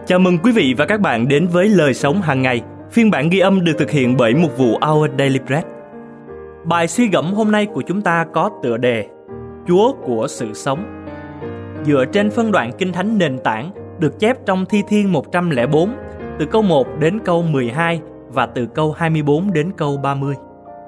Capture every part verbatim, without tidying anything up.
Chào mừng quý vị và các bạn đến với Lời Sống Hàng Ngày. Phiên bản ghi âm được thực hiện bởi mục vụ Our Daily Bread. Bài suy gẫm hôm nay của chúng ta có tựa đề Chúa của sự sống. Dựa trên phân đoạn Kinh Thánh nền tảng được chép trong Thi Thiên một trăm lẻ bốn, từ câu một đến câu mười hai và từ câu hai mươi bốn đến câu ba mươi.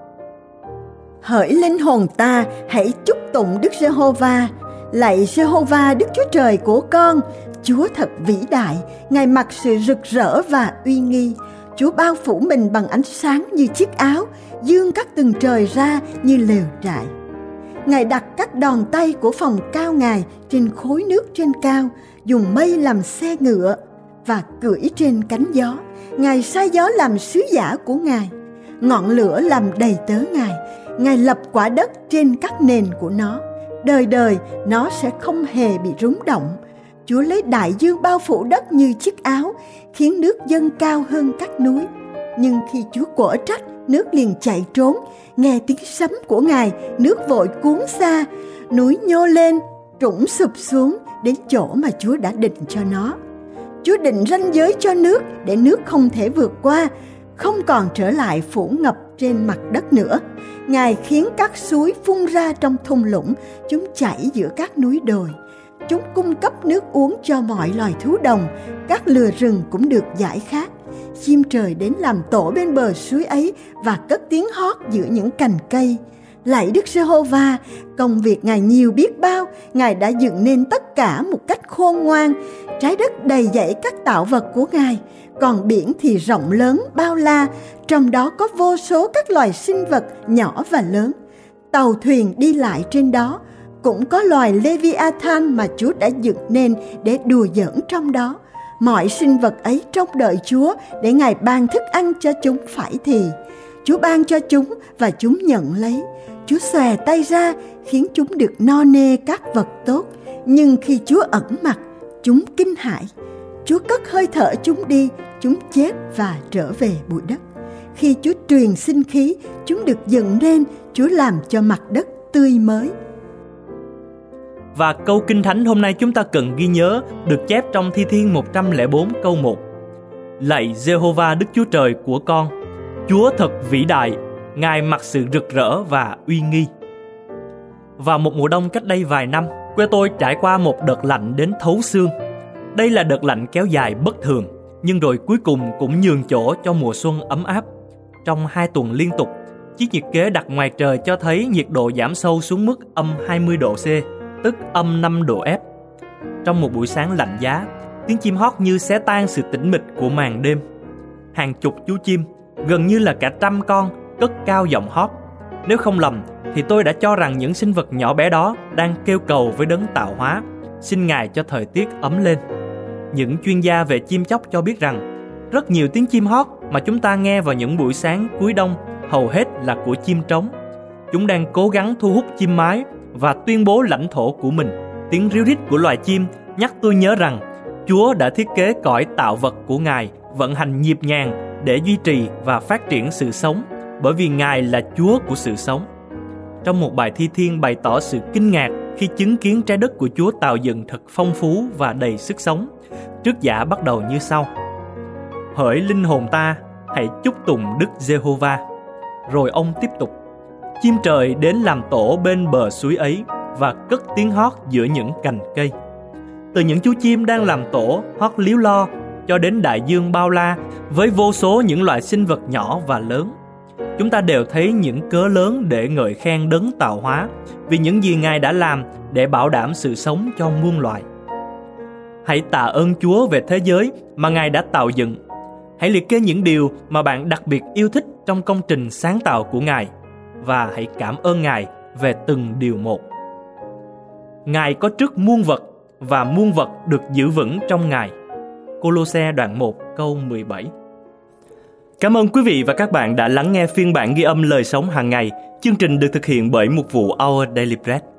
Hỡi linh hồn ta, hãy chúc tụng Đức Giê-hô-va. Lạy Giê-hô-va, Đức Chúa Trời của con. Chúa thật vĩ đại, Ngài mặc sự rực rỡ và uy nghi. Chúa bao phủ mình bằng ánh sáng như chiếc áo, dương các tầng trời ra như lều trại. Ngài đặt các đòn tay của phòng cao Ngài trên khối nước trên cao, dùng mây làm xe ngựa và cưỡi trên cánh gió. Ngài sai gió làm sứ giả của Ngài, ngọn lửa làm đầy tớ Ngài. Ngài lập quả đất trên các nền của nó, đời đời nó sẽ không hề bị rúng động. Chúa lấy đại dương bao phủ đất như chiếc áo, khiến nước dâng cao hơn các núi. Nhưng khi Chúa quở trách, nước liền chạy trốn. Nghe tiếng sấm của Ngài, nước vội cuốn xa. Núi nhô lên, trũng sụp xuống đến chỗ mà Chúa đã định cho nó. Chúa định ranh giới cho nước để nước không thể vượt qua, không còn trở lại phủ ngập trên mặt đất nữa. Ngài khiến các suối phun ra trong thung lũng, chúng chảy giữa các núi đồi. Chúng cung cấp nước uống cho mọi loài thú đồng, các lừa rừng cũng được giải khát. Chim trời đến làm tổ bên bờ suối ấy và cất tiếng hót giữa những cành cây. Lạy Đức Giê-hô-va, công việc Ngài nhiều biết bao, Ngài đã dựng nên tất cả một cách khôn ngoan. Trái đất đầy dẫy các tạo vật của Ngài, còn biển thì rộng lớn bao la, trong đó có vô số các loài sinh vật nhỏ và lớn. Tàu thuyền đi lại trên đó, cũng có loài Leviathan mà Chúa đã dựng nên để đùa giỡn trong đó. Mọi sinh vật ấy trông đợi Chúa để Ngài ban thức ăn cho chúng phải thì. Chúa ban cho chúng và chúng nhận lấy. Chúa xòe tay ra khiến chúng được no nê các vật tốt. Nhưng khi Chúa ẩn mặt, chúng kinh hãi. Chúa cất hơi thở chúng đi, chúng chết và trở về bụi đất. Khi Chúa truyền sinh khí, chúng được dựng nên. Chúa làm cho mặt đất tươi mới. Và câu Kinh Thánh hôm nay chúng ta cần ghi nhớ được chép trong Thi Thiên một trăm lẻ bốn câu một. Lạy Giê-hô-va Đức Chúa Trời của con, Chúa thật vĩ đại, Ngài mặc sự rực rỡ và uy nghi. Vào một mùa đông cách đây vài năm, quê tôi trải qua một đợt lạnh đến thấu xương. Đây là đợt lạnh kéo dài bất thường, nhưng rồi cuối cùng cũng nhường chỗ cho mùa xuân ấm áp. Trong hai tuần liên tục, chiếc nhiệt kế đặt ngoài trời cho thấy nhiệt độ giảm sâu xuống mức âm hai mươi độ C, tức âm năm độ F. Trong một buổi sáng lạnh giá, tiếng chim hót như xé tan sự tĩnh mịch của màn đêm. Hàng chục chú chim, gần như là cả trăm con, cất cao giọng hót. Nếu không lầm thì tôi đã cho rằng những sinh vật nhỏ bé đó đang kêu cầu với đấng tạo hóa, xin Ngài cho thời tiết ấm lên. Những chuyên gia về chim chóc cho biết rằng rất nhiều tiếng chim hót mà chúng ta nghe vào những buổi sáng cuối đông hầu hết là của chim trống. Chúng đang cố gắng thu hút chim mái và tuyên bố lãnh thổ của mình. Tiếng ríu rít của loài chim nhắc tôi nhớ rằng Chúa đã thiết kế cõi tạo vật của Ngài vận hành nhịp nhàng để duy trì và phát triển sự sống, bởi vì Ngài là Chúa của sự sống. Trong một bài thi thiên bày tỏ sự kinh ngạc khi chứng kiến trái đất của Chúa tạo dựng thật phong phú và đầy sức sống, trích giả bắt đầu như sau: Hỡi linh hồn ta, hãy chúc tụng Đức Giê-hô-va. Rồi ông tiếp tục: Chim trời đến làm tổ bên bờ suối ấy và cất tiếng hót giữa những cành cây. Từ những chú chim đang làm tổ hót líu lo cho đến đại dương bao la với vô số những loài sinh vật nhỏ và lớn, chúng ta đều thấy những cớ lớn để ngợi khen đấng tạo hóa vì những gì Ngài đã làm để bảo đảm sự sống cho muôn loài. Hãy tạ ơn Chúa về thế giới mà Ngài đã tạo dựng. Hãy liệt kê những điều mà bạn đặc biệt yêu thích trong công trình sáng tạo của Ngài và hãy cảm ơn Ngài về từng điều một. Ngài có trước muôn vật và muôn vật được giữ vững trong Ngài. Cô-lô-se đoạn một câu mười bảy. Cảm ơn quý vị và các bạn đã lắng nghe phiên bản ghi âm Lời Sống Hàng Ngày. Chương trình được thực hiện bởi mục vụ Our Daily Bread.